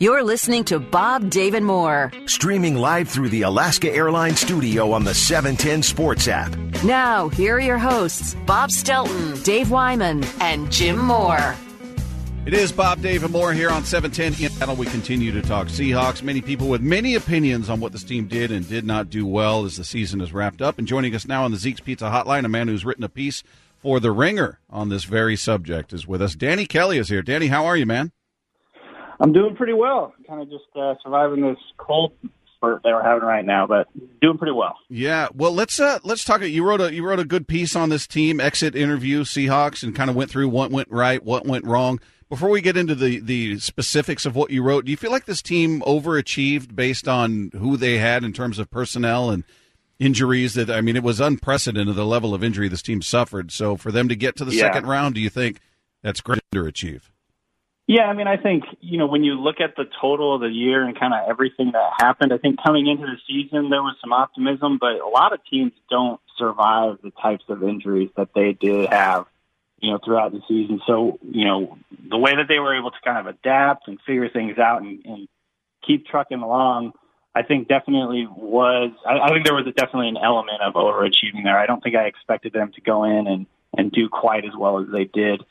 You're listening to Bob, Dave, and More. Streaming live through the Alaska Airlines studio on the 710 Sports app. Now, here are your hosts, Bob Stelton, Dave Wyman, and Jim Moore. It is Bob, Dave, and More here on 710 in Seattle. We continue to talk Seahawks. Many people with many opinions on what this team did and did not do well as the season is wrapped up. And joining us now on the Zeke's Pizza Hotline, a man who's written a piece for The Ringer on this very subject is with us. Danny Kelly is here. Danny, how are you, man? I'm doing pretty well. Kind of just surviving this cold spurt that we're having right now, but doing pretty well. Yeah. Well, let's talk. You wrote a good piece on this team, exit interview, Seahawks, and kind of went through what went right, what went wrong. Before we get into the specifics of what you wrote, do you feel like this team overachieved based on who they had in terms of personnel and injuries? That, I mean, it was unprecedented, the level of injury this team suffered. So for them to get to the second round, do you think that's great to achieve? Yeah, I mean, I think, when you look at the total of the year and kind of everything that happened, I think coming into the season there was some optimism, but a lot of teams don't survive the types of injuries that they did have, throughout the season. So, the way that they were able to kind of adapt and figure things out and keep trucking along, I think definitely I think there was definitely an element of overachieving there. I don't think I expected them to go in and do quite as well as they did.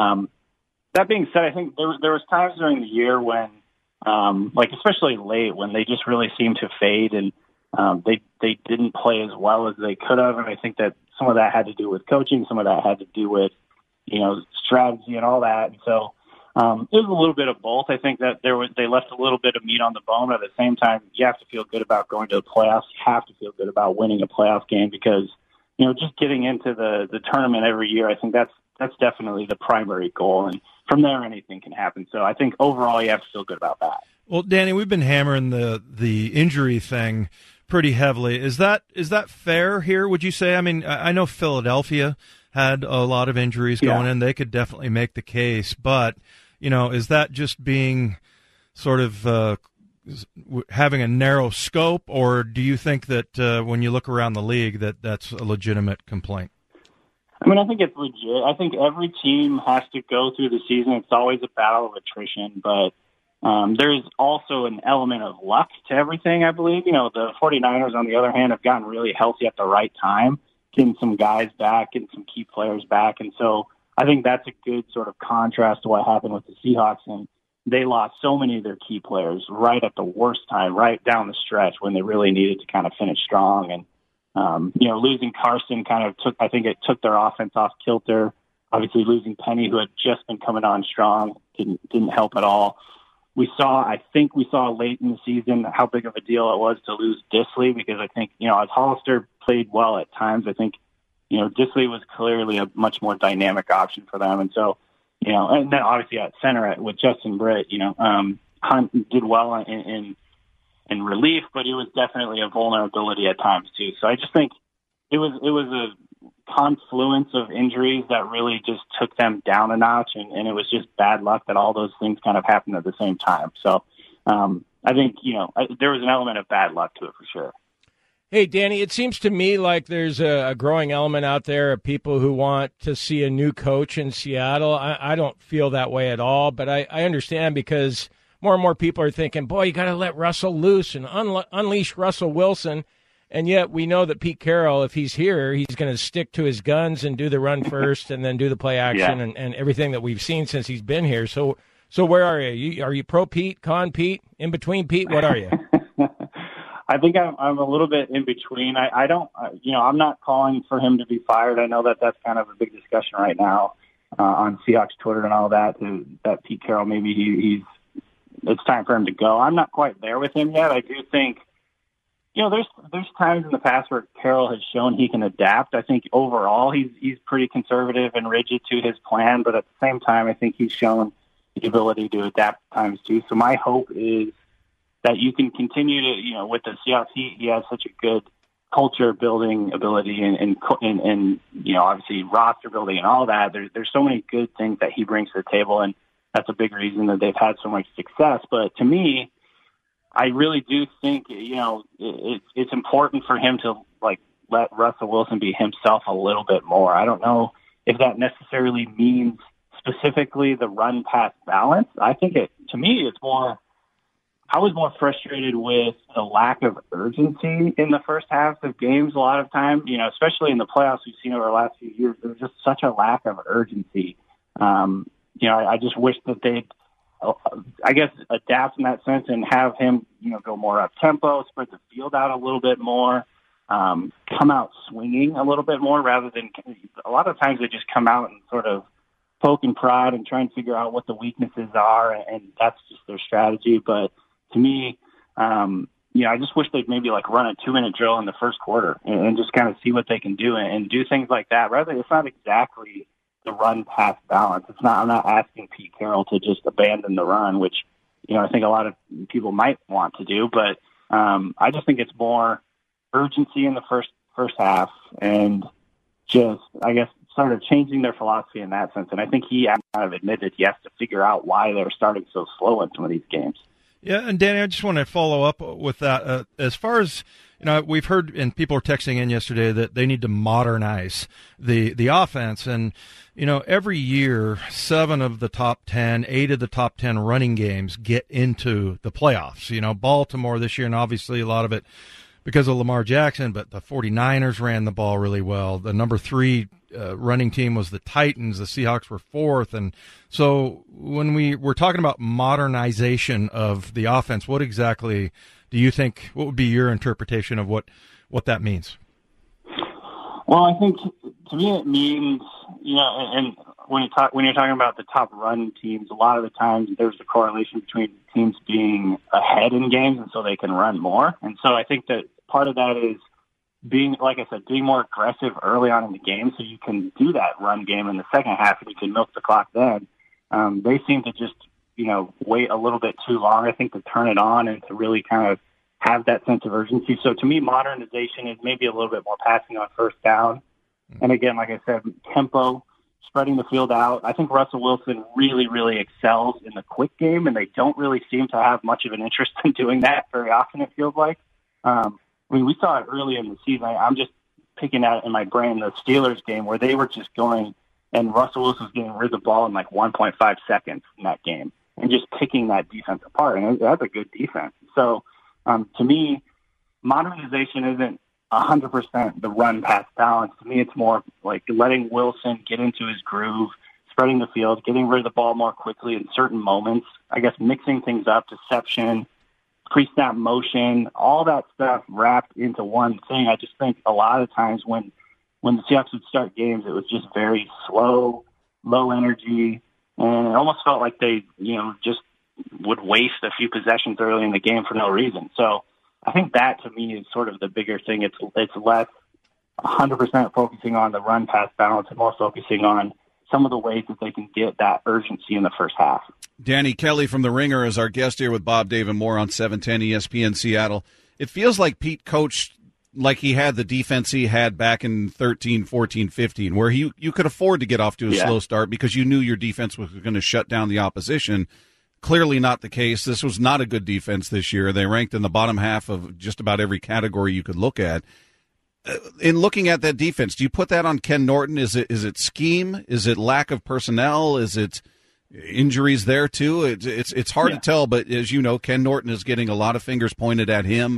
That being said, I think there was times during the year when, especially late, when they just really seemed to fade and they didn't play as well as they could have. And I think that some of that had to do with coaching, some of that had to do with, strategy and all that. And so it was a little bit of both. I think that they left a little bit of meat on the bone, but at the same time, you have to feel good about going to the playoffs. You have to feel good about winning a playoff game because, just getting into the tournament every year, I think that's definitely the primary goal. And from there, anything can happen. So I think overall, you have to feel good about that. Well, Danny, we've been hammering the injury thing pretty heavily. Is that fair here, would you say? I mean, I know Philadelphia had a lot of injuries going in. They could definitely make the case. But, is that just being sort of having a narrow scope, or do you think that when you look around the league that's a legitimate complaint? I mean, I think it's legit. I think every team has to go through the season. It's always a battle of attrition, but there's also an element of luck to everything, I believe. The 49ers, on the other hand, have gotten really healthy at the right time, getting some guys back, getting some key players back. And so I think that's a good sort of contrast to what happened with the Seahawks. And they lost so many of their key players right at the worst time, right down the stretch when they really needed to kind of finish strong. And losing Carson took their offense off kilter. Obviously losing Penny, who had just been coming on strong, didn't help at all. I think we saw late in the season how big of a deal it was to lose Dissly, because I think, as Hollister played well at times, I think, Dissly was clearly a much more dynamic option for them. And so, and then obviously at center with Justin Britt, Hunt did well in relief, but it was definitely a vulnerability at times too. So I just think it was a confluence of injuries that really just took them down a notch, and it was just bad luck that all those things kind of happened at the same time. So I think, there was an element of bad luck to it for sure. Hey, Danny, it seems to me like there's a growing element out there of people who want to see a new coach in Seattle. I don't feel that way at all, but I understand because more and more people are thinking, boy, you got to let Russell loose and unleash Russell Wilson. And yet we know that Pete Carroll, if he's here, he's going to stick to his guns and do the run first and then do the play action and everything that we've seen since he's been here. So where are you? Are you pro Pete, con Pete, in between Pete? What are you? I think I'm a little bit in between. I don't, I'm not calling for him to be fired. I know that that's kind of a big discussion right now on Seahawks Twitter and all that, that Pete Carroll, maybe it's time for him to go. I'm not quite there with him yet. I do think, there's times in the past where Carroll has shown he can adapt. I think overall he's pretty conservative and rigid to his plan, but at the same time, I think he's shown the ability to adapt at times too. So my hope is that you can continue to, with the Seahawks, he has such a good culture building ability and obviously roster building and all that. There's so many good things that he brings to the table, and that's a big reason that they've had so much success. But to me, I really do think, it's important for him to let Russell Wilson be himself a little bit more. I don't know if that necessarily means specifically the run pass balance. I think to me, it's more I was more frustrated with the lack of urgency in the first half of games a lot of time, especially in the playoffs we've seen over the last few years. There's just such a lack of urgency. I just wish that they'd, adapt in that sense and have him, go more up tempo, spread the field out a little bit more, come out swinging a little bit more rather than a lot of times they just come out and sort of poke and prod and try and figure out what the weaknesses are. And that's just their strategy. But to me, I just wish they'd maybe run a 2-minute drill in the first quarter and just kind of see what they can do and do things like that. Rather, it's not exactly the run-pass balance. I'm not asking Pete Carroll to just abandon the run, which, I think a lot of people might want to do. But I just think it's more urgency in the first half and just, sort of changing their philosophy in that sense. And I think he kind of admitted he has to figure out why they're starting so slow in some of these games. Yeah, and Danny, I just want to follow up with that. As far as, we've heard, and people are texting in yesterday, that they need to modernize the offense. And, every year, 7 of the top 10, 8 of the top 10 running games get into the playoffs. Baltimore this year, and obviously a lot of it because of Lamar Jackson, but the 49ers ran the ball really well. The number 3 running team was the Titans. The Seahawks were 4th. And so when we're talking about modernization of the offense, what exactly do you think, what would be your interpretation of what that means? Well, I think to me it means, and when you're talking about the top run teams, a lot of the times there's a correlation between teams being ahead in games and so they can run more. And so I think that part of that is being, like I said, being more aggressive early on in the game so you can do that run game in the second half and you can milk the clock then. They seem to just, wait a little bit too long, I think, to turn it on and to really kind of have that sense of urgency. So to me, modernization is maybe a little bit more passing on first down. And again, like I said, tempo, spreading the field out. I think Russell Wilson really, really excels in the quick game, and they don't really seem to have much of an interest in doing that very often, it feels like. We saw it early in the season. I'm just picking out in my brain the Steelers game where they were just going, and Russell Wilson was getting rid of the ball in 1.5 seconds in that game and just picking that defense apart. And that's a good defense. So to me, modernization isn't 100% the run-pass balance. To me, it's more like letting Wilson get into his groove, spreading the field, getting rid of the ball more quickly in certain moments, mixing things up, deception, pre-snap motion, all that stuff wrapped into one thing. I just think a lot of times when the Seahawks would start games, it was just very slow, low energy, and it almost felt like they, just would waste a few possessions early in the game for no reason. So I think that to me is sort of the bigger thing. It's less 100% focusing on the run-pass balance and more focusing on some of the ways that they can get that urgency in the first half. Danny Kelly from The Ringer is our guest here with Bob, Dave, and more on 710 ESPN Seattle. It feels like Pete coached like he had the defense he had back in 13, 14, 15, where you could afford to get off to a slow start because you knew your defense was going to shut down the opposition. Clearly not the case. This was not a good defense this year. They ranked in the bottom half of just about every category you could look at. In looking at that defense, do you put that on Ken Norton? Is it scheme? Is it lack of personnel? Is it injuries there too? It's hard to tell, but as you know, Ken Norton is getting a lot of fingers pointed at him.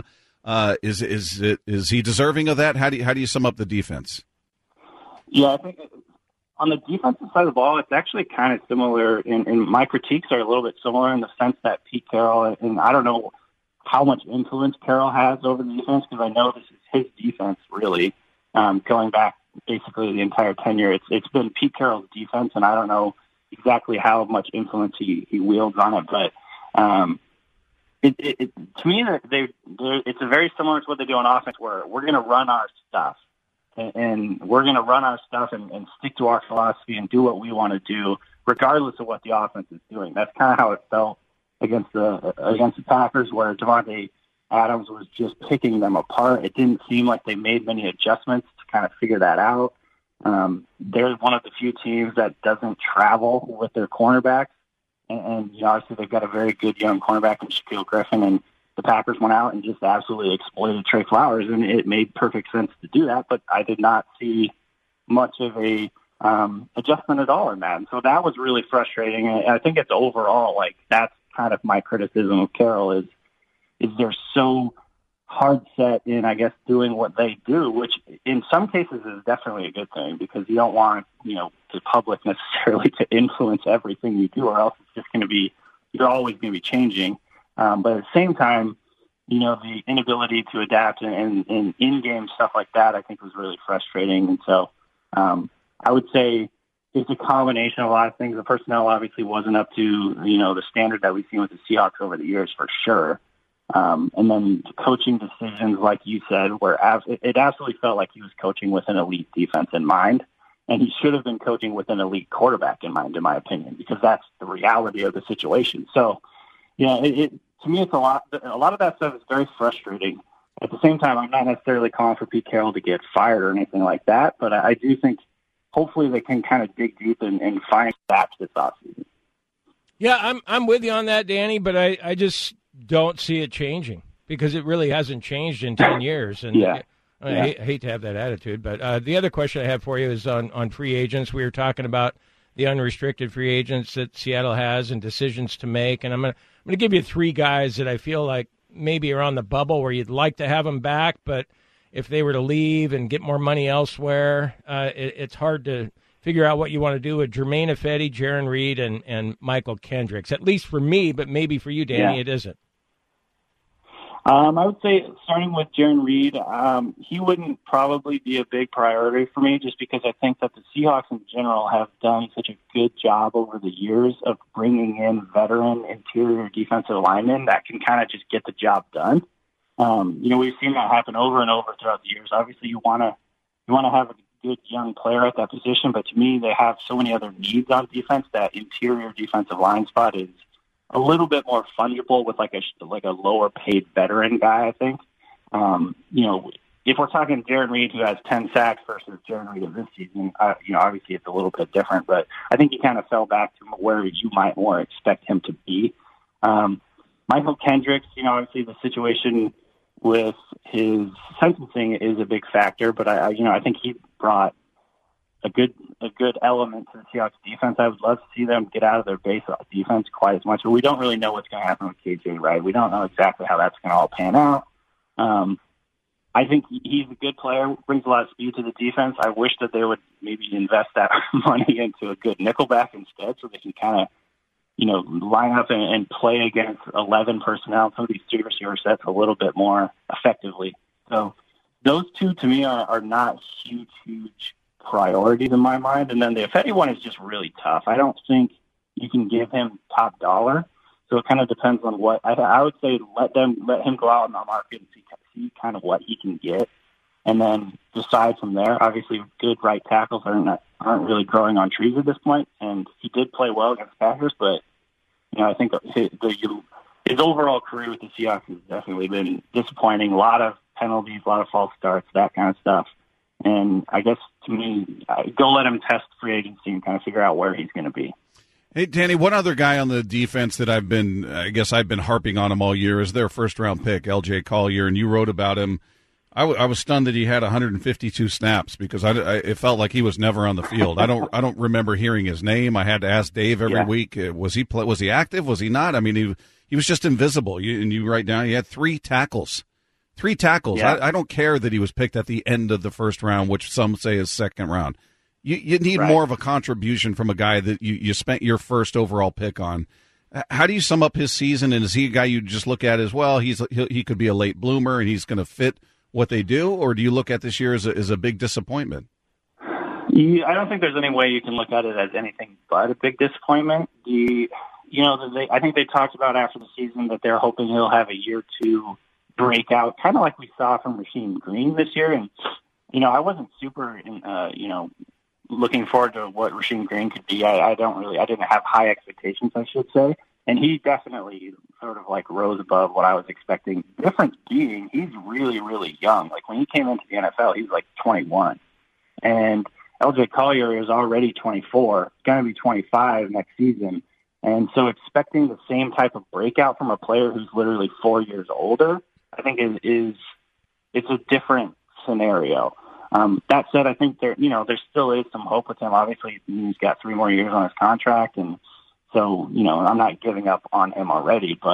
Is he deserving of that? How do you sum up the defense? Yeah, I think on the defensive side of the ball, it's actually kind of similar. And my critiques are a little bit similar in the sense that Pete Carroll, and I don't know how much influence Carroll has over the defense because I know this is his defense really, going back basically the entire tenure. It's been Pete Carroll's defense, and I don't know exactly how much influence he wields on it, but to me, it's a very similar to what they do on offense, where we're going to run our stuff, and we're going to run our stuff and stick to our philosophy and do what we want to do, regardless of what the offense is doing. That's kind of how it felt against the Packers, where Davante Adams was just picking them apart. It didn't seem like they made many adjustments to kind of figure that out. They're one of the few teams that doesn't travel with their cornerbacks. And obviously they've got a very good young cornerback in Shaquille Griffin, and the Packers went out and just absolutely exploited Trey Flowers, and it made perfect sense to do that, but I did not see much of a adjustment at all in that. And so that was really frustrating. And I think it's overall, that's kind of my criticism of Carroll is is they're so hard set in, I guess, doing what they do, which in some cases is definitely a good thing because you don't want, the public necessarily to influence everything you do, or else it's just going to be, you're always going to be changing. But at the same time, the inability to adapt and in-game stuff like that, I think was really frustrating. And so I would say it's a combination of a lot of things. The personnel obviously wasn't up to, the standard that we've seen with the Seahawks over the years for sure. And then the coaching decisions, like you said, where it absolutely felt like he was coaching with an elite defense in mind. And he should have been coaching with an elite quarterback in mind, in my opinion, because that's the reality of the situation. So, to me, it's a lot of that stuff is very frustrating. At the same time, I'm not necessarily calling for Pete Carroll to get fired or anything like that, but I do think hopefully they can kind of dig deep and find gaps this offseason. Yeah, I'm with you on that, Danny, but I just don't see it changing because it really hasn't changed in 10 years. And I hate to have that attitude, but the other question I have for you is on free agents. We were talking about the unrestricted free agents that Seattle has and decisions to make, and I'm gonna give you three guys that I feel like maybe are on the bubble where you'd like to have them back, but if they were to leave and get more money elsewhere, it's hard to figure out what you want to do with Germain Ifedi, Jarran Reed, and Michael Kendricks. At least for me, but maybe for you, Danny, it isn't. I would say starting with Jarran Reed, he wouldn't probably be a big priority for me just because I think that the Seahawks in general have done such a good job over the years of bringing in veteran interior defensive linemen that can kind of just get the job done. We've seen that happen over and over throughout the years. Obviously, you want to have a good young player at that position, but to me, they have so many other needs on defense that interior defensive line spot is a little bit more fungible with like a lower paid veteran guy, I think. If we're talking Jarran Reed, who has 10 sacks versus Jarran Reed of this season, obviously it's a little bit different, but I think he kind of fell back to where you might more expect him to be. Michael Kendricks, obviously the situation with his sentencing is a big factor, but I think he brought a good element to the Seahawks defense. I would love to see them get out of their base defense quite as much, but we don't really know what's going to happen with KJ Wright. We don't know exactly how that's going to all pan out. I think he's a good player, brings a lot of speed to the defense. I wish that they would maybe invest that money into a good nickelback instead so they can kind of, line up and play against 11 personnel, some of these two receiver sets a little bit more effectively. So those two to me are not huge priorities in my mind. And then the Ifedi one is just really tough. I don't think you can give him top dollar. So it kind of depends on what I would say. Let him go out in the market and see kind of what he can get, and then decide from there. Obviously, good right tackles aren't really growing on trees at this point. And he did play well against Packers, but I think his overall career with the Seahawks has definitely been disappointing. A lot of penalties, a lot of false starts, that kind of stuff. And I guess to me, go let him test free agency and kind of figure out where he's going to be. Hey, Danny, one other guy on the defense that I've been harping on him all year is their first-round pick, L.J. Collier, and you wrote about him. I was stunned that he had 152 snaps because it felt like he was never on the field. I don't remember hearing his name. I had to ask Dave every week, was he active? Was he not? I mean, he was just invisible. You write down he had 3 tackles. 3 tackles. Yeah. I don't care that he was picked at the end of the first round, which some say is second round. You need more of a contribution from a guy that you spent your first overall pick on. How do you sum up his season? And is he a guy you just look at as well? He could be a late bloomer and he's going to fit what they do, or do you look at this year as a big disappointment? I don't think there's any way you can look at it as anything but a big disappointment. I think they talked about after the season that they're hoping he'll have a year to break out, kind of like we saw from Rasheem Green this year. And I wasn't super looking forward to what Rasheem Green could be. I didn't have high expectations, I should say. And he definitely sort of like rose above what I was expecting. The difference being he's really, really young. Like when he came into the NFL, he was like 21. And L.J. Collier is already 24, going to be 25 next season. And so expecting the same type of breakout from a player who's literally 4 years older, I think it's a different scenario. That said, I think there still is some hope with him. Obviously, he's got 3 more years on his contract, and so I'm not giving up on him already. But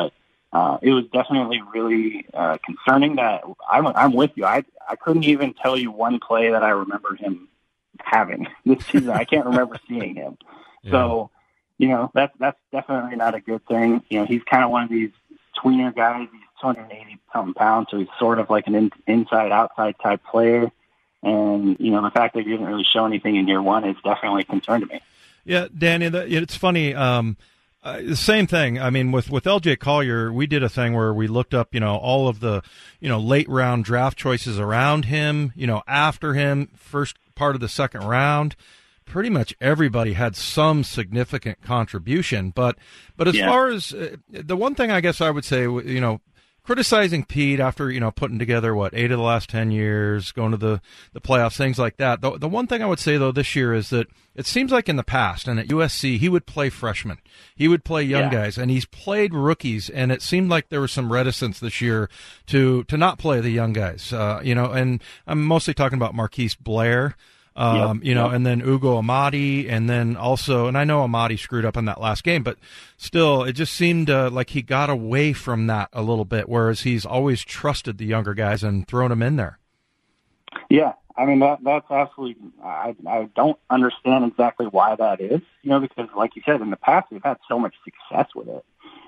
it was definitely really concerning that I'm with you. I couldn't even tell you one play that I remember him having this season. I can't remember seeing him. Yeah. So, that's definitely not a good thing. He's kind of one of these tweener guys. He's 280-something pounds, so he's sort of like an inside-outside type player. And, the fact that he didn't really show anything in year one is definitely a concern to me. Yeah, Danny, it's funny. The same thing. I mean, with LJ Collier, we did a thing where we looked up, all of the, late round draft choices around him, after him, first part of the second round. Pretty much everybody had some significant contribution. But as far as the one thing I guess I would say, criticizing Pete after, putting together, 8 of the last 10 years, going to the playoffs, things like that. The one thing I would say, though, this year is that it seems like in the past, and at USC, he would play freshmen. He would play young guys, and he's played rookies, and it seemed like there was some reticence this year to not play the young guys, and I'm mostly talking about Marquise Blair. And then Ugo Amadi, and then also, and I know Amadi screwed up in that last game, but still, it just seemed like he got away from that a little bit, whereas he's always trusted the younger guys and thrown them in there. Yeah, I mean, that's absolutely, I don't understand exactly why that is, because like you said, in the past, we've had so much success with it.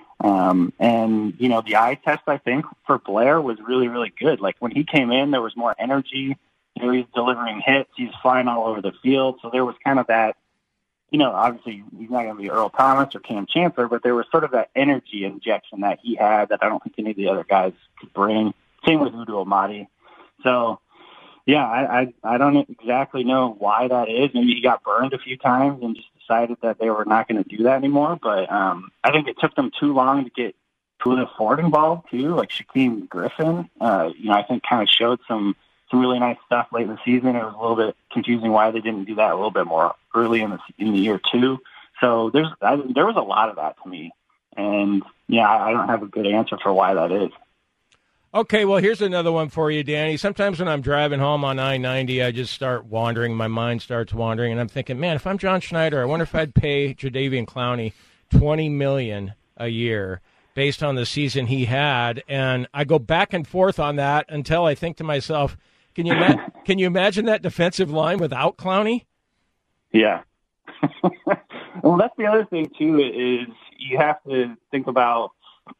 And the eye test, I think, for Blair was really, really good. Like when he came in, there was more energy. He's delivering hits. He's flying all over the field. So there was kind of that, obviously he's not going to be Earl Thomas or Cam Chancellor, but there was sort of that energy injection that he had that I don't think any of the other guys could bring. Same with Udo Amadi. So, yeah, I don't exactly know why that is. Maybe he got burned a few times and just decided that they were not going to do that anymore. But I think it took them too long to get Kuda Ford involved, too. Like Shaquem Griffin, I think kind of showed some really nice stuff late in the season. It was a little bit confusing why they didn't do that a little bit more early in the year too. So there was a lot of that to me, and I don't have a good answer for why that is. Okay, well, here's another one for you, Danny. Sometimes when I'm driving home on I-90, I just start wandering. My mind starts wandering, and I'm thinking, man, if I'm John Schneider, I wonder if I'd pay Jadeveon Clowney $20 million a year based on the season he had. And I go back and forth on that until I think to myself, Can you imagine that defensive line without Clowney? Yeah. Well, that's the other thing too. Is you have to think about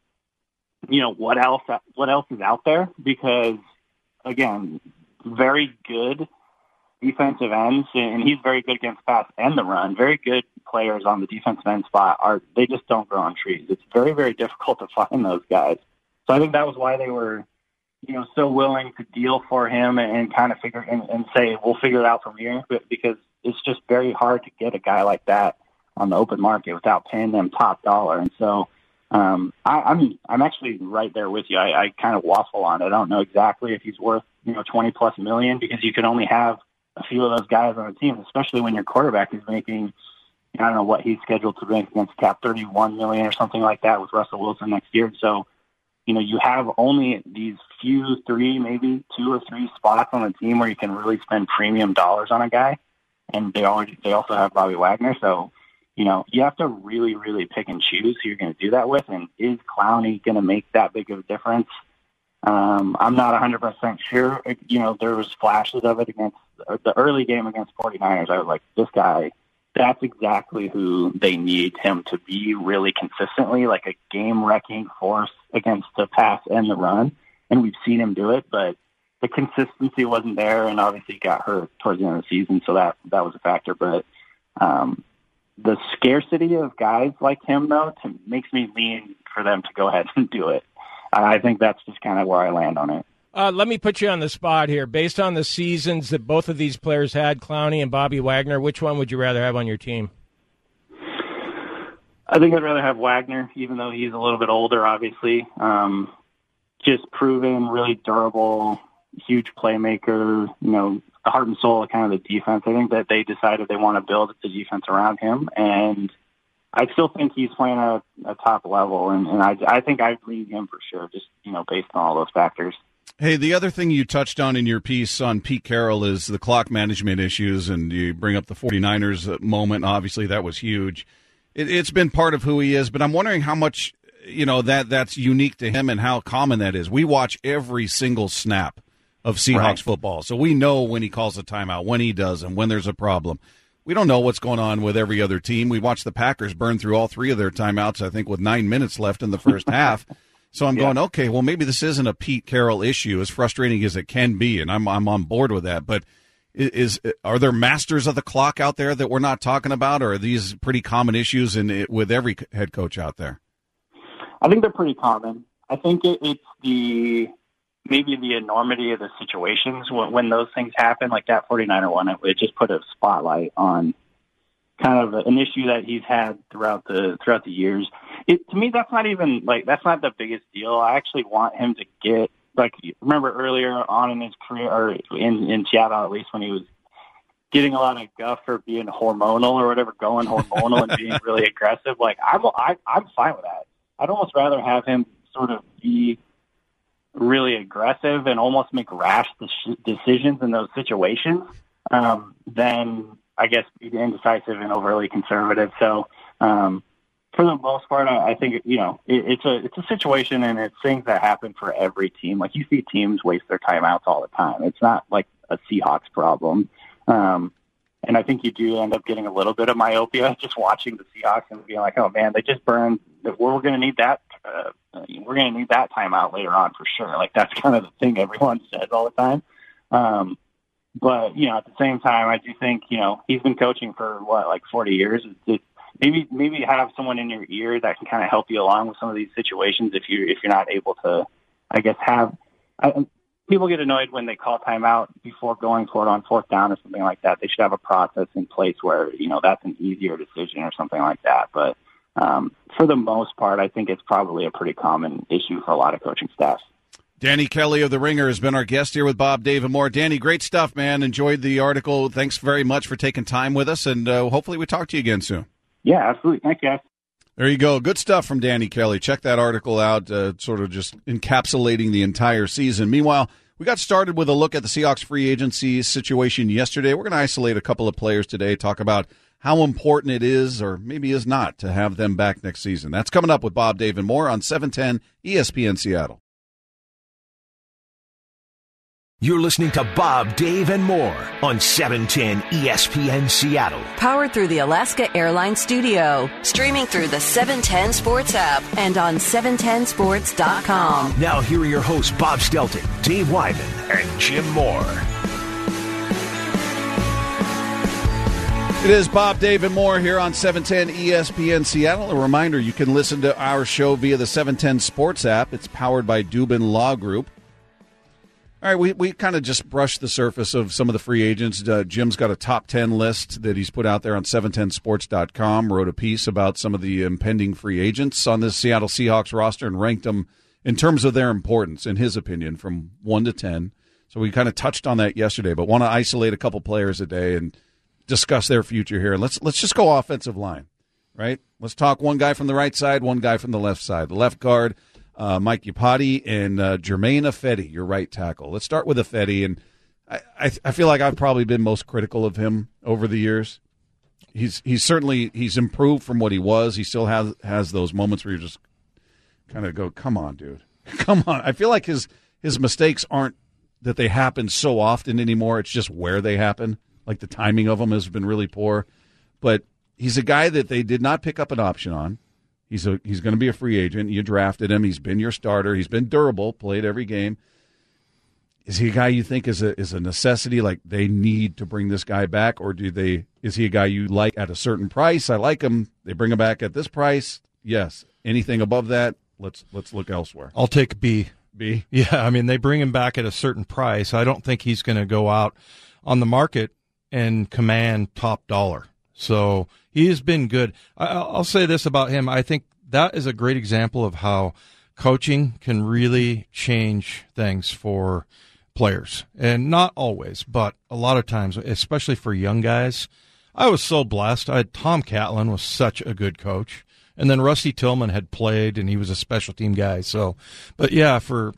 what else is out there, because again, very good defensive ends, and he's very good against pass and the run. Very good players on the defensive end spot they just don't grow on trees. It's very, very difficult to find those guys. So I think that was why they were so willing to deal for him and kind of figure and say, we'll figure it out from here, because it's just very hard to get a guy like that on the open market without paying them top dollar. And so I'm actually right there with you. I kind of waffle on it. I don't know exactly if he's worth 20+ million, because you can only have a few of those guys on the team, especially when your quarterback is making, I don't know what he's scheduled to make against cap, $31 million or something like that with Russell Wilson next year. So you have only these few, 3, maybe 2 or 3 spots on the team where you can really spend premium dollars on a guy. And they also have Bobby Wagner. So, you have to really, really pick and choose who you're going to do that with. And is Clowney going to make that big of a difference? I'm not 100% sure. There was flashes of it against the early game against 49ers. I was like, this guy, that's exactly who they need him to be really consistently, like a game-wrecking force against the pass and the run. And we've seen him do it, but the consistency wasn't there, and obviously got hurt towards the end of the season, so that was a factor. But the scarcity of guys like him, though, makes me lean for them to go ahead and do it. I think that's just kind of where I land on it. Let me put you on the spot here. Based on the seasons that both of these players had, Clowney and Bobby Wagner, which one would you rather have on your team? I think I'd rather have Wagner, even though he's a little bit older, obviously. Just proven, really durable, huge playmaker, the heart and soul of kind of the defense. I think that they decided they want to build the defense around him, and I still think he's playing at a top level, and I think I'd lean him for sure, just, based on all those factors. Hey, the other thing you touched on in your piece on Pete Carroll is the clock management issues, and you bring up the 49ers moment. Obviously, that was huge. It's been part of who he is, but I'm wondering how much that's unique to him and how common that is. We watch every single snap of Seahawks football, so we know when he calls a timeout, when he doesn't, when there's a problem. We don't know what's going on with every other team. We watched the Packers burn through all 3 of their timeouts, I think, with 9 minutes left in the first half. So I'm going, okay, well, maybe this isn't a Pete Carroll issue, as frustrating as it can be, and I'm on board with that. But are there masters of the clock out there that we're not talking about, or are these pretty common issues with every head coach out there? I think they're pretty common. I think it's maybe the enormity of the situations when those things happen, like that 49er one. It just put a spotlight on kind of an issue that he's had throughout the years. To me, that's not the biggest deal. I actually want him to get, remember earlier on in his career, or in Seattle at least, when he was getting a lot of guff for being hormonal or whatever, going hormonal and being really aggressive. I'm fine with that. I'd almost rather have him sort of be really aggressive and almost make rash decisions in those situations than, I guess, be indecisive and overly conservative. So for the most part, I think, it's a situation, and it's things that happen for every team. Like, you see teams waste their timeouts all the time. It's not like a Seahawks problem. And I think you do end up getting a little bit of myopia just watching the Seahawks and being like, oh man, they just burned. We're going to need that. We're going to need that timeout later on for sure. Like, that's kind of the thing everyone says all the time. But at the same time, I do think he's been coaching for 40 years. Maybe have someone in your ear that can kind of help you along with some of these situations if you're not able to, I guess, have. People get annoyed when they call timeout before going for it on 4th down or something like that. They should have a process in place where, that's an easier decision or something like that. But for the most part, I think it's probably a pretty common issue for a lot of coaching staffs. Danny Kelly of The Ringer has been our guest here with Bob, Dave, and more. Danny, great stuff, man. Enjoyed the article. Thanks very much for taking time with us, and hopefully we talk to you again soon. Yeah, absolutely. Thank you, guys. There you go. Good stuff from Danny Kelly. Check that article out, sort of just encapsulating the entire season. Meanwhile, we got started with a look at the Seahawks free agency situation yesterday. We're going to isolate a couple of players today, talk about how important it is, or maybe is not, to have them back next season. That's coming up with Bob, Dave, and more on 710 ESPN Seattle. You're listening to Bob, Dave, and more on 710 ESPN Seattle. Powered through the Alaska Airlines Studio. Streaming through the 710 Sports app and on 710sports.com. Now here are your hosts, Bob Stelton, Dave Wyman, and Jim Moore. It is Bob, Dave, and more here on 710 ESPN Seattle. A reminder, you can listen to our show via the 710 Sports app. It's powered by Dubin Law Group. All right, we kind of just brushed the surface of some of the free agents. Jim's got a top 10 list that he's put out there on 710sports.com, wrote a piece about some of the impending free agents on the Seattle Seahawks roster and ranked them in terms of their importance, in his opinion, from 1 to 10. So we kind of touched on that yesterday, but want to isolate a couple players a day and discuss their future here. Let's just go offensive line, right? Let's talk one guy from the right side, one guy from the left side. The left guard, Mike Iupati, and Germain Ifedi, your right tackle. Let's start with Ifedi, and I feel like I've probably been most critical of him over the years. He's improved from what he was. He still has those moments where you just kind of go, come on, dude. Come on. I feel like his mistakes aren't that they happen so often anymore. It's just where they happen. Like, the timing of them has been really poor. But he's a guy that they did not pick up an option on. He's going to be a free agent. You drafted him. He's been your starter. He's been durable, played every game. Is he a guy you think is a necessity, like they need to bring this guy back, or is he a guy you like at a certain price? I like him. They bring him back at this price. Yes. Anything above that, let's look elsewhere. I'll take B. B? Yeah, I mean, they bring him back at a certain price. I don't think he's going to go out on the market and command top dollar. So he has been good. I'll say this about him. I think that is a great example of how coaching can really change things for players. And not always, but a lot of times, especially for young guys. I was so blessed. Tom Catlin was such a good coach. And then Rusty Tillman had played, and he was a special team guy. So, but yeah, for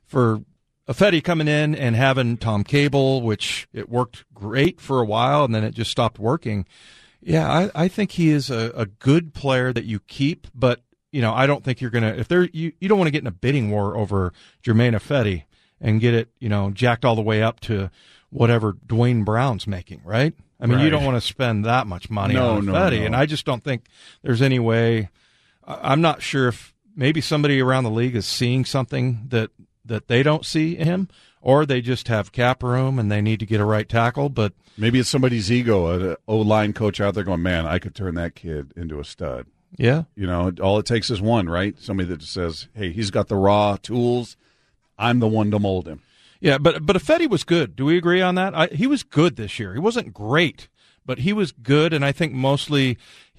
Ifedi coming in and having Tom Cable, which it worked great for a while, and then it just stopped working. Yeah, I think he is a good player that you keep, but I don't think you're going to, if you don't want to get in a bidding war over Jermaine Ifedi and get it, jacked all the way up to whatever Dwayne Brown's making, right? I mean, Right. You don't want to spend that much money on Ifedi, no. and I just don't think there's any way. I'm not sure if maybe somebody around the league is seeing something that they don't see in him, or they just have cap room and they need to get a right tackle. But Maybe it's somebody's ego, an O-line coach out there going, man, I could turn that kid into a stud. yeah, All it takes is one, right? Somebody that just says, hey, he's got the raw tools. I'm the one to mold him. yeah. But Ifedi was good. Do we agree on that? He was good this year. He wasn't great, but he was good, and I think mostly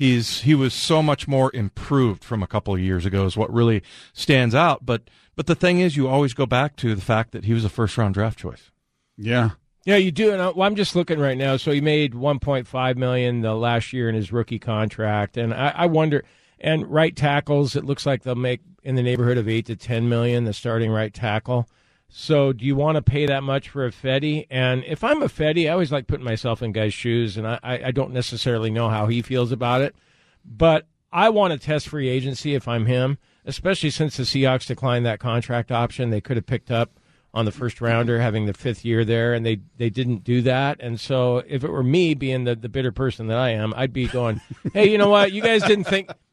he was so much more improved from a couple of years ago is what really stands out. But the thing is, you always go back to the fact that he was a first-round draft choice. Yeah. Yeah, you do. And I'm just looking right now. So he made $1.5 million the last year in his rookie contract, and I wonder. And right tackles, it looks like they'll make in the neighborhood of $8 to $10 million. The starting right tackle. So do you want to pay that much for Ifedi? And if I'm Ifedi, I always like putting myself in guys' shoes, and I don't necessarily know how he feels about it, but I want to test free agency if I'm him, especially since the Seahawks declined that contract option they could have picked up on the first rounder, having the 5th year there, and they didn't do that. And so if it were me being the bitter person that I am, I'd be going, hey, you know what? You guys didn't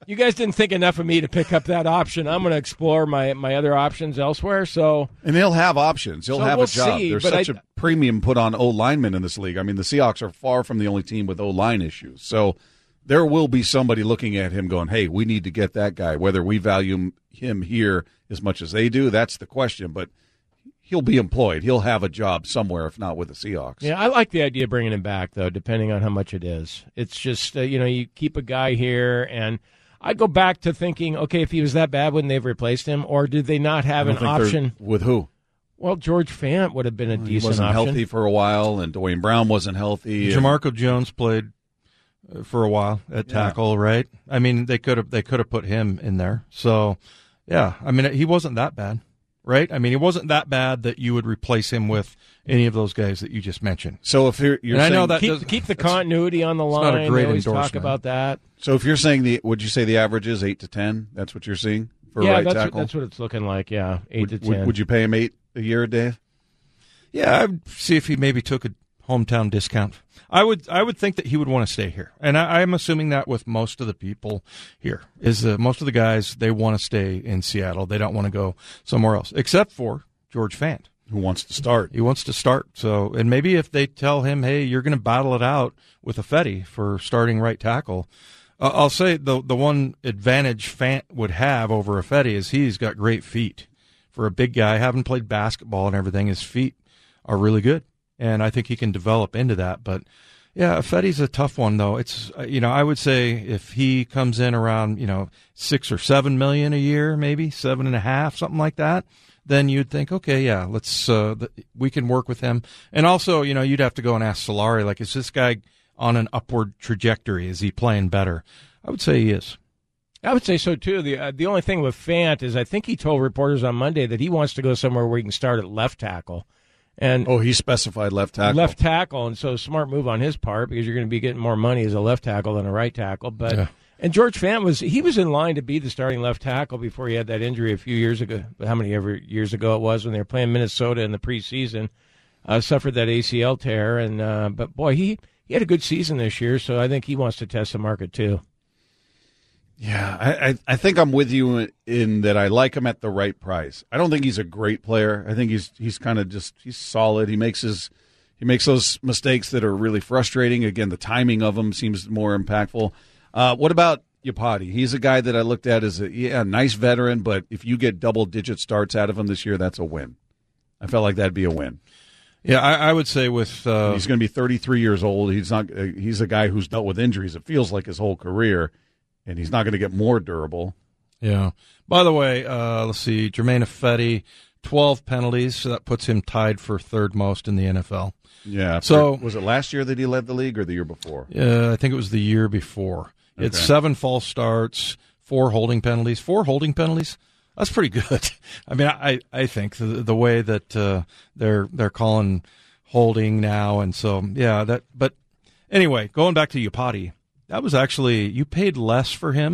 think enough of me to pick up that option. I'm going to explore my other options elsewhere. And he'll have options. He'll have we'll a job. see, There's but such a premium put on O-linemen in this league. I mean, the Seahawks are far from the only team with O-line issues. So there will be somebody looking at him going, hey, we need to get that guy. Whether we value him here as much as they do, that's the question. But he'll be employed. He'll have a job somewhere, if not with the Seahawks. Yeah, I like the idea of bringing him back, though, depending on how much it is. It's just, you keep a guy here, and I go back to thinking, okay, if he was that bad, wouldn't they have replaced him? Or did they not have an option? With who? Well, George Fant would have been a decent He wasn't option. healthy for a while, and Dwayne Brown wasn't healthy. Jamarco Jones played for a while at tackle, right? I mean, they could have put him in there. So, yeah, I mean, he wasn't that bad, right? I mean, he wasn't that bad that you would replace him with any of those guys that you just mentioned. So if you're saying, I know that keep the continuity on the line. not a great they always endorsement. talk about that. So if you're saying would you say the average is 8 to 10? That's what you're seeing for Yeah, right that's tackle. that's what it's looking like. Yeah, 8 to 10. Would you pay him 8 a year, Dave? Yeah, I'd see if he maybe took a hometown discount. I would think that he would want to stay here, and I'm assuming that with most of the people here is most of the guys, they want to stay in Seattle. They don't want to go somewhere else, except for George Fant, who wants to start. He wants to start. So, and maybe if they tell him, hey, you're going to battle it out with Ifedi for starting right tackle. I'll say the one advantage Fant would have over Ifedi is he's got great feet. For a big guy, having played basketball and everything, his feet are really good. And I think he can develop into that. But, yeah, Ifedi's a tough one, though. It's, I would say if he comes in around, $6 or $7 million a year, maybe $7.5, something like that, then you'd think, okay, yeah, let's we can work with him. And also, you'd have to go and ask Solari, like, is this guy on an upward trajectory? Is he playing better? I would say he is. I would say so, too. The only thing with Fant is I think he told reporters on Monday that he wants to go somewhere where he can start at left tackle. And he specified left tackle. Left tackle, and so smart move on his part because you're going to be getting more money as a left tackle than a right tackle. But yeah. And George Fant was in line to be the starting left tackle before he had that injury a few years ago. How many years ago it was when they were playing Minnesota in the preseason? Suffered that ACL tear, and but boy, he had a good season this year. So I think he wants to test the market too. Yeah, I think I'm with you in that I like him at the right price. I don't think he's a great player. I think he's kind of he's solid. He makes those mistakes that are really frustrating. Again, the timing of them seems more impactful. What about Iupati? He's a guy that I looked at as a nice veteran, but if you get double-digit starts out of him this year, that's a win. I felt like that'd be a win. Yeah, I would say with he's going to be 33 years old. He's not. He's a guy who's dealt with injuries. It feels like his whole career. And he's not going to get more durable. Yeah. By the way, let's see. Jermaine Ifedi, 12 penalties. So that puts him tied for third most in the NFL. Yeah. So was it last year that he led the league or the year before? I think it was the year before. Okay. It's 7 false starts, 4 holding penalties. 4 holding penalties? That's pretty good. I mean, I think the way that they're calling holding now. And so, yeah, but anyway, going back to Iupati. That was actually, you paid less for him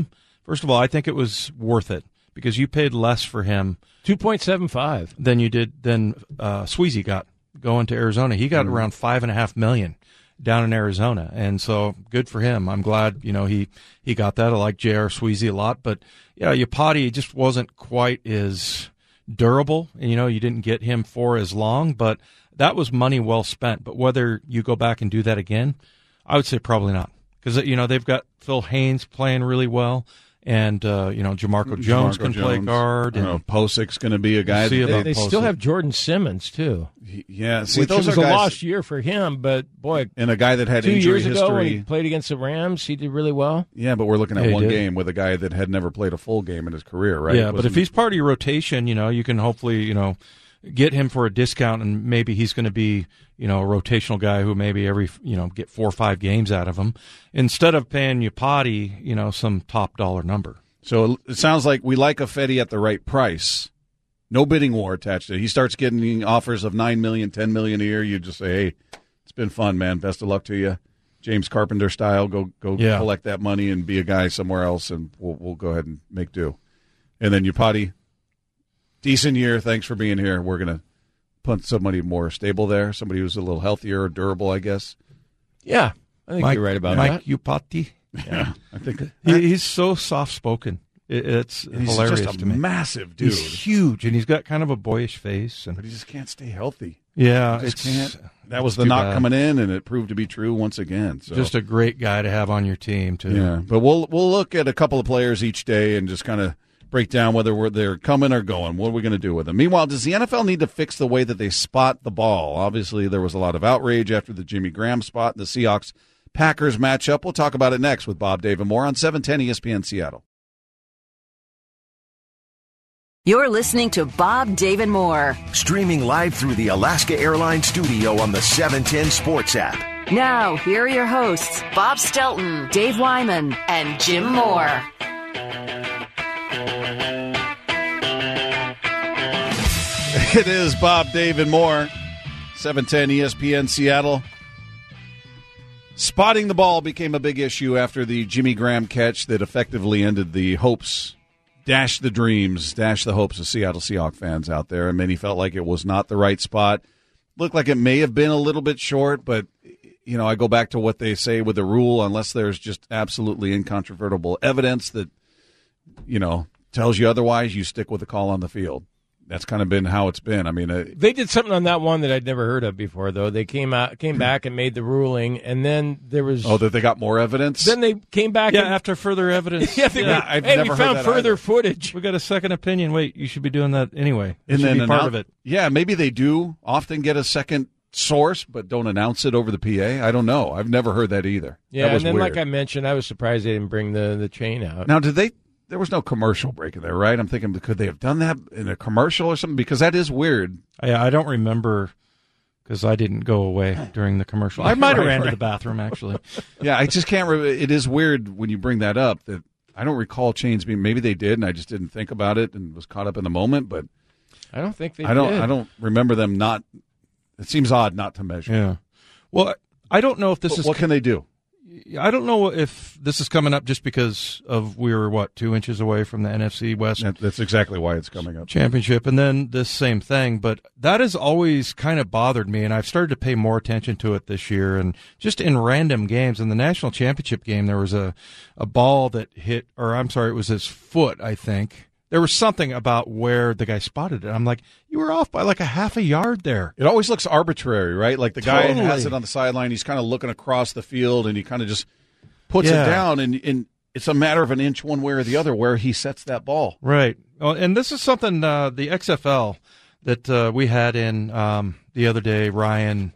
First of all, I think it was worth it because you paid less for him, 2.75 than you did than Sweezy got going to Arizona. He got around $5.5 million down in Arizona, and so good for him. I'm glad he got that. I like J.R. Sweezy a lot, but Iupati just wasn't quite as durable, and you didn't get him for as long, but that was money well spent. But whether you go back and do that again, I would say probably not, because they've got Phil Haynes playing really well. And, Jamarco Jones can play guard. And Posic's going to be a guy. They still have Jordan Simmons, too. Yeah. See, which those was are a guys, lost year for him, but, boy. And a guy that had 2 injury years ago when history. he played against the Rams, he did really well. Yeah, but we're looking at one game with a guy that had never played a full game in his career, right? Yeah, but if he's part of your rotation, you can hopefully, get him for a discount, and maybe he's going to be, a rotational guy who maybe every, get 4 or 5 games out of him, instead of paying Iupati, some top dollar number. So it sounds like we like Ifedi at the right price. No bidding war attached to it. He starts getting offers of $9 million, $10 million a year. You just say, hey, it's been fun, man. Best of luck to you. James Carpenter style, go collect that money and be a guy somewhere else, and we'll go ahead and make do. And then Iupati, decent year. Thanks for being here. We're going to put somebody more stable there, somebody who's a little healthier or durable, I guess. Yeah, I think you're right about Mike that. Iupati. Yeah, I think he's so soft-spoken. It's hilarious just a to me. Massive dude. He's huge, and he's got kind of a boyish face. But he just can't stay healthy. Yeah, that was the knock coming in, and it proved to be true once again. So. Just a great guy to have on your team, too. Yeah, but we'll look at a couple of players each day and just kind of break down whether they're coming or going. What are we going to do with them? Meanwhile, does the NFL need to fix the way that they spot the ball? Obviously, there was a lot of outrage after the Jimmy Graham spot in the Seahawks-Packers matchup. We'll talk about it next with Bob, Dave, and more on 710 ESPN Seattle. You're listening to Bob, Dave, and More. Streaming live through the Alaska Airlines studio on the 710 Sports app. Now, here are your hosts, Bob Stelton, Dave Wyman, and Jim Moore. It is Bob, Dave, and more. 710 ESPN Seattle. Spotting the ball became a big issue after the Jimmy Graham catch that effectively ended the hopes, dashed the dreams, dashed the hopes of Seattle Seahawks fans out there. And many felt like it was not the right spot. Looked like it may have been a little bit short, but, I go back to what they say with the rule, unless there's just absolutely incontrovertible evidence that, tells you otherwise, you stick with the call on the field. That's kind of been how it's been. I mean, they did something on that one that I'd never heard of before, though. They came back and made the ruling, and then there was that they got more evidence. Then they came back, after further evidence. I've never we found heard that further either. footage. We got a second opinion. Wait, you should be doing that anyway. And should then be part of it. Yeah, maybe they do often get a second source, but don't announce it over the PA. I don't know. I've never heard that either. Yeah, that was and then weird. like I mentioned, I was surprised they didn't bring the chain out. Now, there was no commercial break in there, right? I'm thinking, could they have done that in a commercial or something? Because that is weird. I don't remember because I didn't go away during the commercial. I might have ran to the bathroom, actually. Yeah, I just can't remember. It is weird when you bring that up that I don't recall chains being. Maybe they did, and I just didn't think about it and was caught up in the moment. But I don't think they did. I don't remember them not. It seems odd not to measure. Yeah. Well, I don't know if this is. What can they do? I don't know if this is coming up just because of we were 2 inches away from the NFC West. That's exactly why it's coming up. Championship, and then this same thing. But that has always kind of bothered me, and I've started to pay more attention to it this year. And just in random games, in the national championship game, there was a ball that hit, or I'm sorry, it was his foot, I think. There was something about where the guy spotted it. I'm like, you were off by like a half a yard there. It always looks arbitrary, right? Like the guy has it on the sideline. He's kind of looking across the field, and he kind of just puts it down, and it's a matter of an inch one way or the other where he sets that ball. Right. And this is something the XFL that we had in the other day, Ryan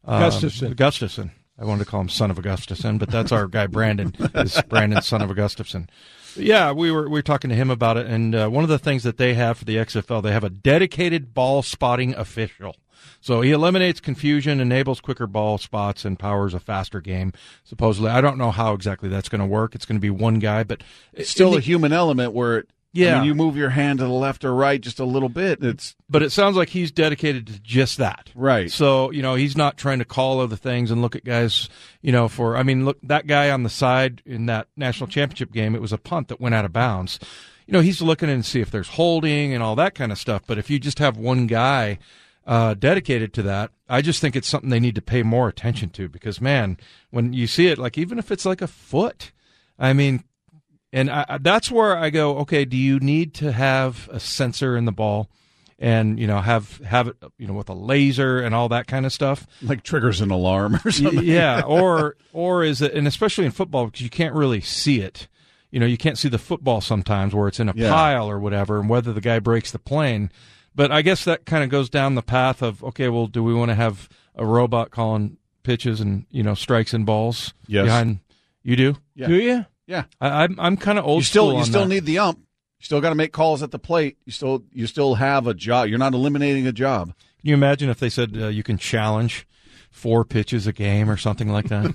Gustafson. I wanted to call him son of Augustafson, but that's our guy Brandon. Is Brandon, son of Augustafson. Yeah, we were talking to him about it, and one of the things that they have for the XFL, they have a dedicated ball spotting official. So he eliminates confusion, enables quicker ball spots, and powers a faster game, supposedly. I don't know how exactly that's going to work. It's going to be one guy, but it's still a human element where Yeah. I mean, you move your hand to the left or right just a little bit. But it sounds like he's dedicated to just that. Right. So, he's not trying to call other things and look at guys, look, that guy on the side in that national championship game, it was a punt that went out of bounds. He's looking in to see if there's holding and all that kind of stuff. But if you just have one guy dedicated to that, I just think it's something they need to pay more attention to because, man, when you see it, like even if it's like a foot, I mean, and that's where I go, okay, do you need to have a sensor in the ball and, have it, with a laser and all that kind of stuff? Like triggers an alarm or something. Yeah, or is it, and especially in football, because you can't really see it. You can't see the football sometimes where it's in a pile or whatever and whether the guy breaks the plane. But I guess that kind of goes down the path of, okay, well, do we want to have a robot calling pitches and, strikes and balls behind? You do? Yeah. Do you? Yeah, I'm kind of old school. You still need the ump. You still got to make calls at the plate. You still have a job. You're not eliminating a job. Can you imagine if they said you can challenge 4 pitches a game or something like that?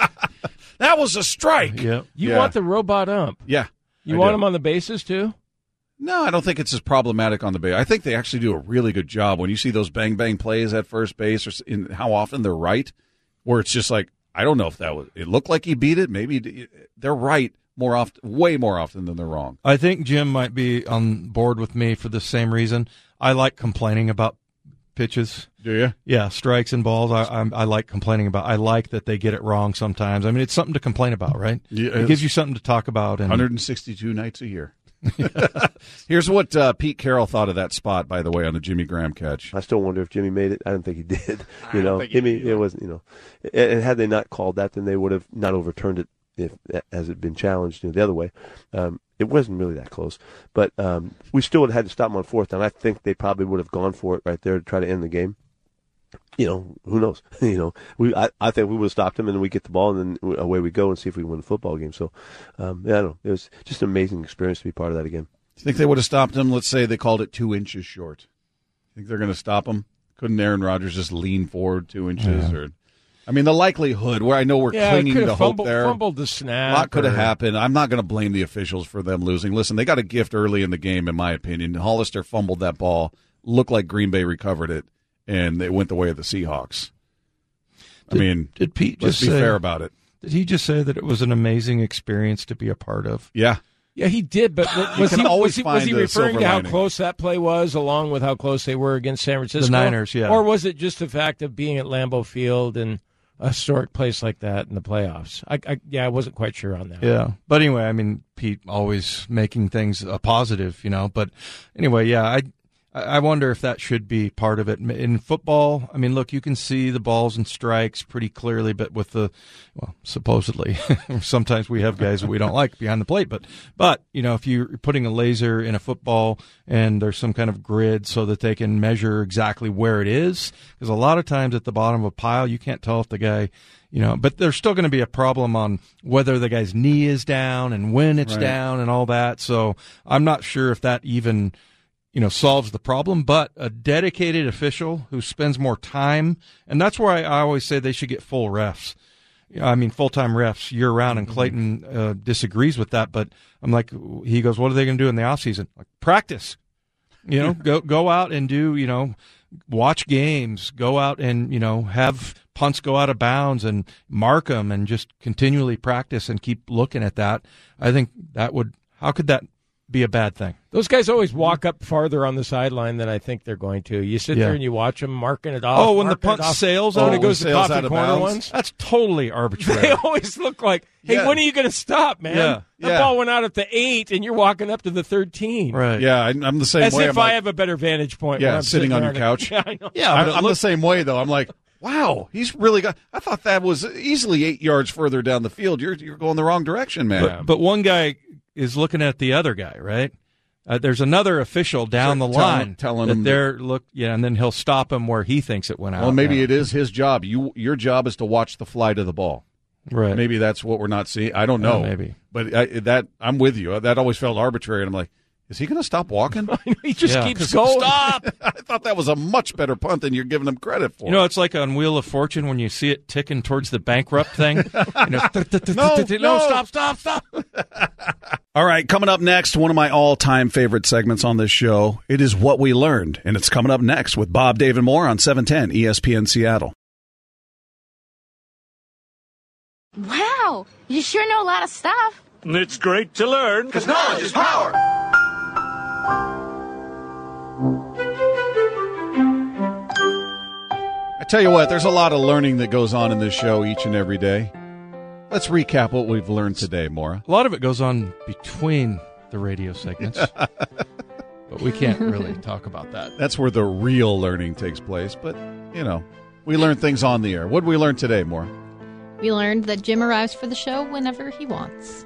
That was a strike. Yeah. You want the robot ump? Yeah. You want him on the bases too? No, I don't think it's as problematic on the base. I think they actually do a really good job when you see those bang plays at first base, or in how often they're right, where it's just like, I don't know if it looked like he beat it. Maybe they're right more often, way more often than they're wrong. I think Jim might be on board with me for the same reason. I like complaining about pitches. Do you? Yeah, strikes and balls. I like complaining about. I like that they get it wrong sometimes. I mean, it's something to complain about, right? Yeah, it gives you something to talk about. 162 nights a year. Here's what Pete Carroll thought of that spot, by the way, on the Jimmy Graham catch. I still wonder if Jimmy made it. I don't think he did. It wasn't. And had they not called that, then they would have not overturned it as it had been challenged the other way. It wasn't really that close, but we still would have had to stop them on 4th down. I think they probably would have gone for it right there to try to end the game. Who knows? I think we would have stopped him, and then we get the ball, and then away we go and see if we win the football game. So, I don't know. It was just an amazing experience to be part of that again. Do you think they would have stopped him? Let's say they called it 2 inches short. Think they're going to stop him? Couldn't Aaron Rodgers just lean forward 2 inches? Yeah. Or, I mean, the likelihood, where I know we're clinging to hope there. Fumbled the snap. A lot could have happened. I'm not going to blame the officials for them losing. Listen, they got a gift early in the game, in my opinion. Hollister fumbled that ball. Looked like Green Bay recovered it, and it went the way of the Seahawks. Did Pete let's just be say, fair about it. Did he just say that it was an amazing experience to be a part of? Yeah. Yeah, he did, but was he referring to how lining. close that play was, along with how close they were against San Francisco? The Niners, yeah. Or was it just the fact of being at Lambeau Field and a historic place like that in the playoffs? I wasn't quite sure on that. Yeah, but anyway, I mean, Pete always making things a positive, But anyway, yeah, I wonder if that should be part of it. In football, I mean, look, you can see the balls and strikes pretty clearly, but supposedly, sometimes we have guys that we don't like behind the plate. But if you're putting a laser in a football and there's some kind of grid so that they can measure exactly where it is, because a lot of times at the bottom of a pile, you can't tell if the guy, but there's still going to be a problem on whether the guy's knee is down and when it's down and all that. So I'm not sure if that even solves the problem, but a dedicated official who spends more time, and that's where I always say they should get full refs. Full-time refs year-round, and Clayton disagrees with that, but I'm like, he goes, what are they going to do in the offseason? Like, practice. Go out and do, watch games, go out and, have punts go out of bounds and mark them and just continually practice and keep looking at that. I think how could that be a bad thing? Those guys always walk up farther on the sideline than I think they're going to. You sit there and you watch them marking it off. Oh, when the punt sails out, when it goes to coffee corner ones? That's totally arbitrary. They always look like, hey, when are you going to stop, man? Yeah. The ball went out at the 8, and you're walking up to the 13. Right. Yeah, I'm the same way. As if I have a better vantage point. Yeah, when I'm sitting on your couch. Yeah, I know. Yeah, I'm the same way, though. I'm like, wow, he's really got. I thought that was easily 8 yards further down the field. You're going the wrong direction, man. But one guy is looking at the other guy, right? There's another official down the line telling that him and then he'll stop him where he thinks it went out. Well, maybe it is his job. Your job is to watch the flight of the ball. Right. Maybe that's what we're not seeing. I don't know. Maybe. But I'm with you. That always felt arbitrary, and I'm like, Is he going to stop walking? He just keeps going. Stop! I thought that was a much better punt than you're giving him credit for. You know, it's like on Wheel of Fortune when you see it ticking towards the bankrupt thing. No, stop. All right, coming up next, one of my all-time favorite segments on this show. It is What We Learned, and it's coming up next with Bob, Dave, and more on 710 ESPN Seattle. Wow, you sure know a lot of stuff. It's great to learn, because knowledge is power. I tell you what, there's a lot of learning that goes on in this show each and every day. Let's recap what we've learned today, Maura. A lot of it goes on between the radio segments, but we can't really talk about that. That's where the real learning takes place, but, you know, we learn things on the air. What did we learn today, Maura? We learned that Jim arrives for the show whenever he wants.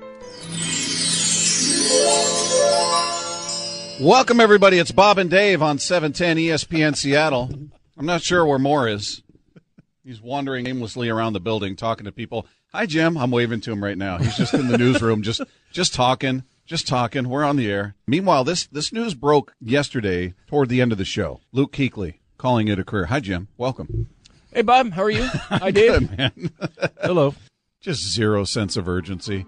Welcome, everybody. It's Bob and Dave on 710 ESPN Seattle. I'm not sure where Moore is. He's wandering aimlessly around the building talking to people. Hi, Jim. I'm waving to him right now. He's just in the newsroom, just talking. We're on the air. Meanwhile, this news broke yesterday toward the end of the show. Luke Kuechly calling it a career. Hi, Jim. Welcome. Hey, Bob. How are you? Hi, Dave. Good, man. Hello. Just zero sense of urgency.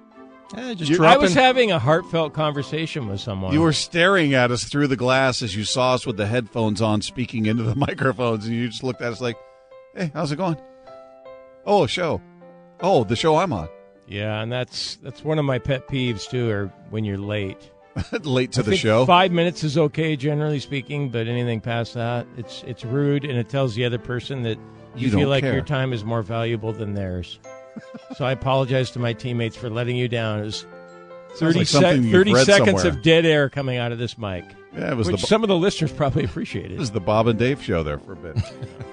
I was having a heartfelt conversation with someone. You were staring at us through the glass as you saw us with the headphones on speaking into the microphones, and you just looked at us like, hey, how's it going? Oh, a show. Oh, the show I'm on. Yeah, and that's one of my pet peeves, too, or when you're late. Late to I the think show? 5 minutes is okay, generally speaking, but anything past that, it's rude, and it tells the other person that you feel like your time is more valuable than theirs. So I apologize to my teammates for letting you down. It was 30 seconds somewhere. of dead air coming out of this mic. Yeah, it was which some of the listeners probably appreciate it. It was the Bob and Dave show there for a bit.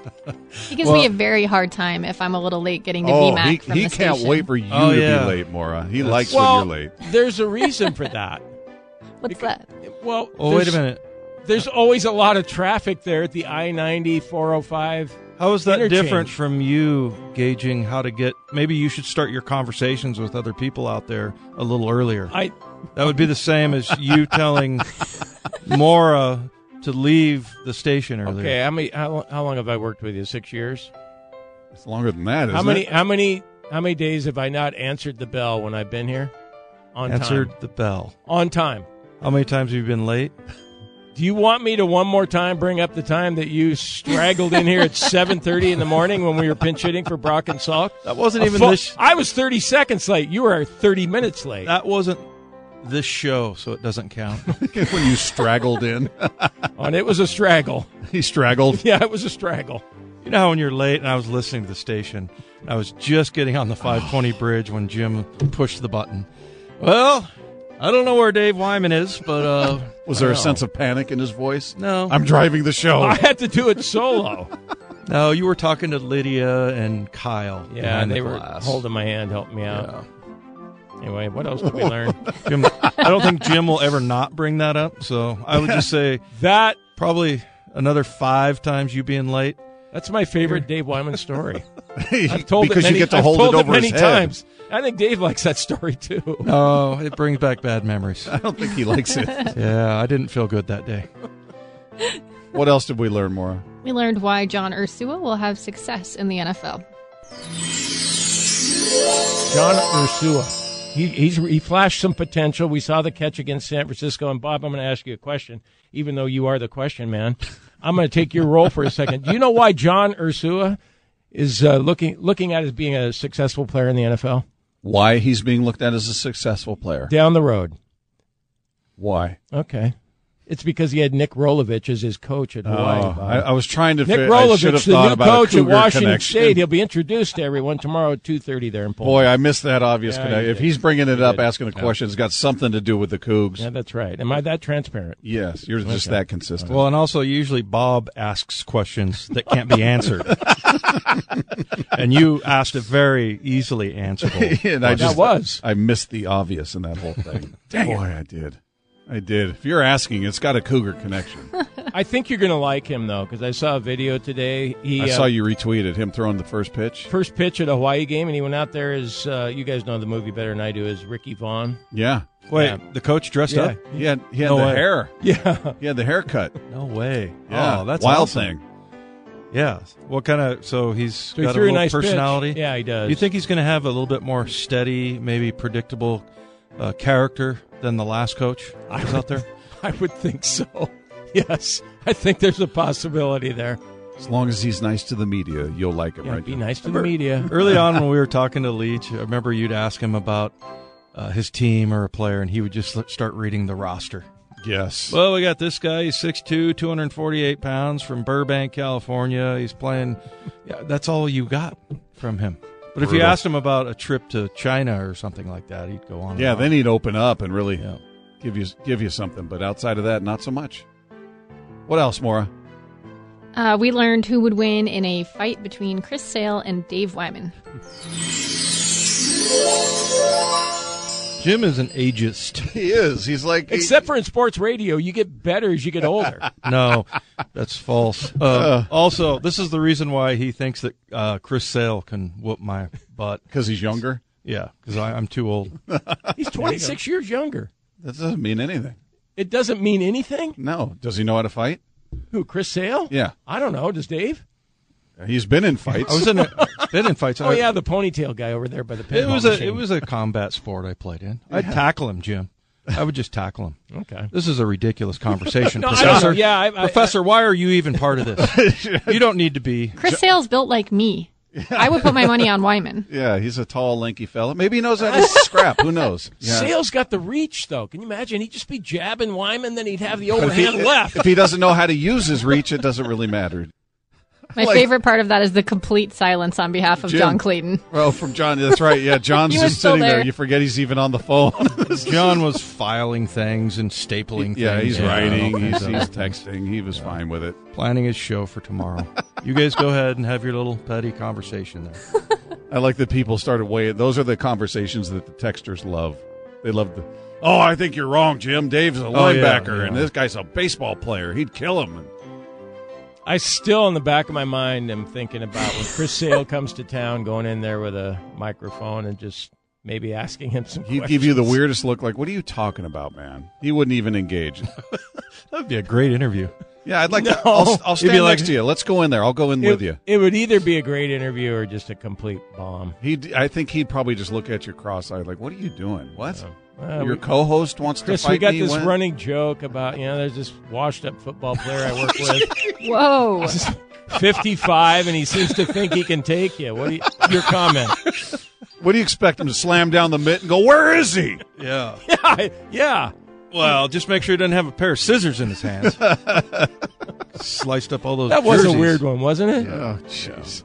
He gives me a very hard time if I'm a little late getting to VMAC from the station. He can't wait for you to be late, Maura. He likes when you're late. There's a reason for that. What's that? Well, wait a minute. There's always a lot of traffic there at the I-90, 405. How is that interchange. different from you gauging how to get... Maybe you should start your conversations with other people out there a little earlier. That would be the same as you telling Maura to leave the station earlier. Okay, how long have I worked with you? 6 years? It's longer than that, isn't it? How many days have I not answered the bell when I've been here? Answered the bell. On time. How many times have you been late? Do you want me to one more time bring up the time that you straggled in here at 7:30 in the morning when we were pinch hitting for Brock and Salk? That wasn't even this. I was 30 seconds late. You were 30 minutes late. That wasn't this show, so it doesn't count. When you straggled in. And it was a straggle. He straggled? Yeah, it was a straggle. You know how when you're late, and I was listening to the station, I was just getting on the 520 bridge when Jim pushed the button. Well, I don't know where Dave Wyman is, but... was there a sense of panic in his voice? No. I'm driving the show. I had to do it solo. No, you were talking to Lydia and Kyle. Yeah, and they were holding my hand, helping me out. Yeah. Anyway, what else did we learn? Jim, I don't think Jim will ever not bring that up, so I would just say that probably another 5 times you being late. That's my favorite Dave Wyman story. I've told it many, you get to hold it over many his times. I think Dave likes that story too. Oh, it brings back bad memories. I don't think he likes it. Yeah, I didn't feel good that day. What else did we learn, Maura? We learned why John Ursua will have success in the NFL. John Ursua. He flashed some potential. We saw the catch against San Francisco. And, Bob, I'm going to ask you a question, even though you are the question man. I'm going to take your role for a second. Do you know why John Ursua is looking at as being a successful player in the NFL? Why he's being looked at as a successful player? Down the road. Why? Okay. It's because he had Nick Rolovich as his coach at Hawaii. I was trying to Nick Rolovich, the new coach at Washington State. He'll be introduced to everyone tomorrow at 2:30 there in Pullman. Boy, I missed that obvious connection. If he's bringing it up, asking a question, it's got something to do with the Cougs. Yeah, that's right. Am I that transparent? Yes, you're just that consistent. Well, and also usually Bob asks questions that can't be answered. And you asked it very easily answerable. And I missed the obvious in that whole thing. Boy, I did. I did. If you're asking, it's got a Cougar connection. I think you're going to like him, though, because I saw a video today. I saw you retweeted him throwing the first pitch. First pitch at a Hawaii game, and he went out there as, you guys know the movie better than I do, as Ricky Vaughn. Yeah. Wait, the coach dressed up? He had No the way. hair. Yeah. He had the haircut. No way. Yeah. Oh, that's wild awesome. thing. Yeah. What kind of? So he's he got a threw little nice personality. pitch. Yeah, he does. You think he's going to have a little bit more steady, maybe predictable character than the last coach who's out there? I would think so. Yes, I think there's a possibility there. As long as he's nice to the media, you'll like it, Yeah, right? be nice to the media. Early on when we were talking to Leach, I remember you'd ask him about his team or a player, and he would just start reading the roster. Yes. Well, we got this guy. He's 6'2", 248 pounds from Burbank, California. He's playing. Yeah, that's all you got from him. But if you asked him about a trip to China or something like that, he'd go on. Yeah, then he'd open up and really give you something. But outside of that, not so much. What else, Maura? We learned who would win in a fight between Chris Sale and Dave Wyman. Jim is an ageist. He is. He's like... Except for in sports radio, you get better as you get older. No, that's false. Also, this is the reason why he thinks that Chris Sale can whoop my butt. Because he's younger? Yeah, because I'm too old. He's 26 years younger. That doesn't mean anything. It doesn't mean anything? No. Does he know how to fight? Who, Chris Sale? Yeah. I don't know. Does Dave? He's been in fights. I was been in fights. Oh, yeah, the ponytail guy over there by the pinball machine. It was a combat sport I played in. I'd tackle him, Jim. I would just tackle him. Okay. This is a ridiculous conversation, No, I Professor. don't know. Yeah, Professor, why are you even part of this? You don't need to be. Chris Sale's built like me. I would put my money on Wyman. Yeah, he's a tall, lanky fella. Maybe he knows how to scrap. Who knows? Yeah. Sale's got the reach, though. Can you imagine? He'd just be jabbing Wyman, then he'd have the overhand left. If he doesn't know how to use his reach, it doesn't really matter. My favorite part of that is the complete silence on behalf of Jim. John Clayton. Oh, from John. That's right. Yeah, John's He was just sitting still there. there. You forget he's even on the phone. John was filing things and stapling things. Yeah, he's writing. all He's kinds of things. texting. He was fine with it. Planning his show for tomorrow. You guys go ahead and have your little petty conversation there. I like that people started weighing. Those are the conversations that the texters love. They love the, oh, I think you're wrong, Jim. Dave's a linebacker, and this guy's a baseball player. He'd kill him. I still, in the back of my mind, am thinking about when Chris Sale comes to town, going in there with a microphone and just maybe asking him some He'd questions. give you the weirdest look, like, what are you talking about, man? He wouldn't even engage. That'd be a great interview. Yeah, I'd like No. to. I'll You'd stand be like- next to you. Let's go in there. I'll go in with you. It would either be a great interview or just a complete bomb. I think he'd probably just look at you cross-eyed, like, what are you doing? What? Your we- co-host wants Chris, to fight we got me? this What? running joke about, there's this washed-up football player I work with. Whoa. 55, and he seems to think he can take you. Your comment? What do you expect him to slam down the mitt and go, where is he? Yeah. Yeah. Well, just make sure he doesn't have a pair of scissors in his hands. Sliced up all those That was jerseys. a weird one, wasn't it? Oh, jeez.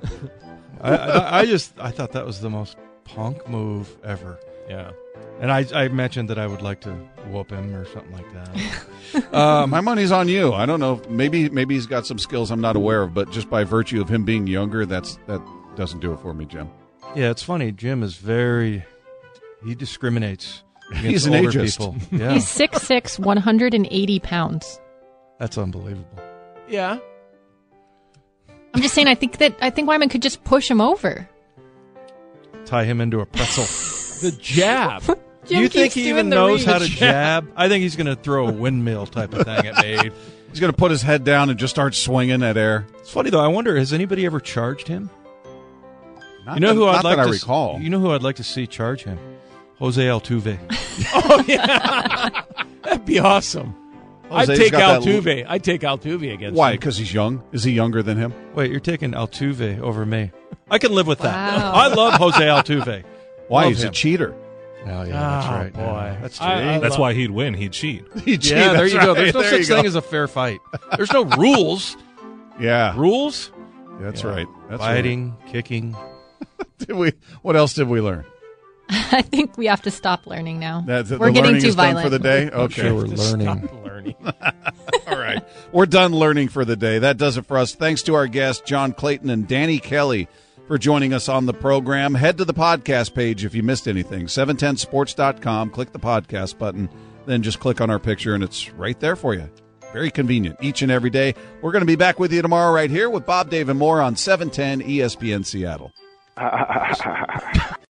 I thought that was the most punk move ever. Yeah. And I mentioned that I would like to whoop him or something like that. My money's on you. I don't know. Maybe he's got some skills I'm not aware of, but just by virtue of him being younger, that doesn't do it for me, Jim. Yeah, it's funny. Jim is he discriminates against He's an older ageist. people. Yeah, He's 6'6", 180 pounds. that's unbelievable. Yeah. I'm just saying, I think Wyman could just push him over. Tie him into a pretzel. The jab. Jim Do you think keeps he doing even the knows reach. how to jab? I think he's going to throw a windmill type of thing at me. He's going to put his head down and just start swinging at air. It's funny though. I wonder, has anybody ever charged him? Not You know who not I'd like that to I recall. You know who I'd like to see charge him? Jose Altuve. Oh, yeah. That'd be awesome. Jose's I'd take got that Altuve. I'd take Altuve against Why? him. Because he's young? Is he younger than him? Wait, you're taking Altuve over me. I can live with that. Wow. I love Jose Altuve. Why? Love he's him. a cheater. Oh, yeah, that's Oh, right. boy. Yeah, that's That's why he'd win. He'd cheat. Yeah, there you go. There's no such thing as a fair fight. There's no rules. Yeah, Rules? that's Yeah. right. That's Fighting, kicking. right. What else did we learn? I think we have to stop learning now. We're We're getting learning too is done violent. for the day. I'm Okay, sure we're learning. Stop learning. all right. We're done learning for the day. That does it for us. Thanks to our guests, John Clayton and Danny Kelly, for joining us on the program. Head to the podcast page if you missed anything. 710sports.com. Click the podcast button. then just click on our picture and it's right there for you. Very convenient each and every day. We're going to be back with you tomorrow right here with Bob, Dave, and more on 710 ESPN Seattle.